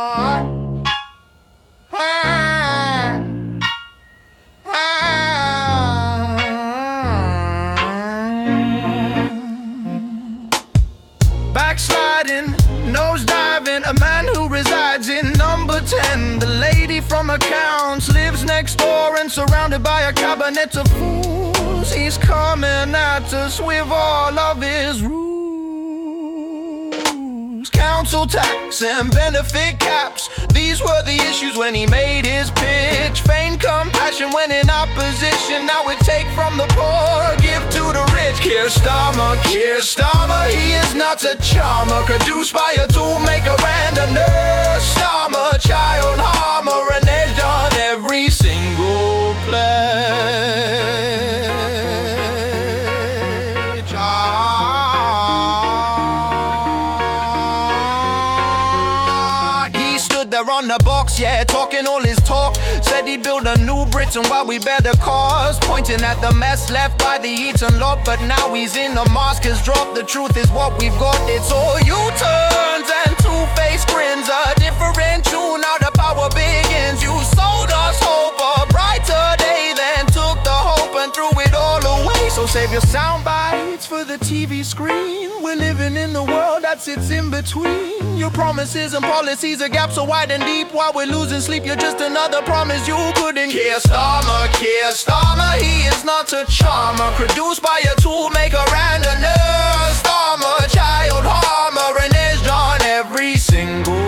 Backsliding, nose diving, a man who resides in number 10. The lady from accounts lives next door and surrounded by a cabinet of fools. He's coming at us with all of his rules. Council tax and benefit caps, these were the issues when he made his pitch. Feigned compassion when in opposition. Now we take from the poor, give to the rich. Keir Starmer, he is not a charmer, produced by a toolmaker and a nurse. Starmer, child harmer, and edged on every single pledge. He stood there on the box, yeah, talking all his talk. Said he'd build a new Britain while we bear the cause, pointing at the mess left by the Eton lot. But now he's in the mask, has dropped. The truth is what we've got. It's all U-turns and two-faced grins. A different tune, now the power begins. You sold us hope, a brighter day, then took the hope and threw it all away. So save your sound bites for the TV screen. We're living in the world that sits in between. Your promises and policies, a gap so wide and deep. While we're losing sleep, you're just another promise you couldn't. Keir Starmer, he is not a charmer, produced by a toolmaker and a nurse. Starmer, child harmer, and edged on every single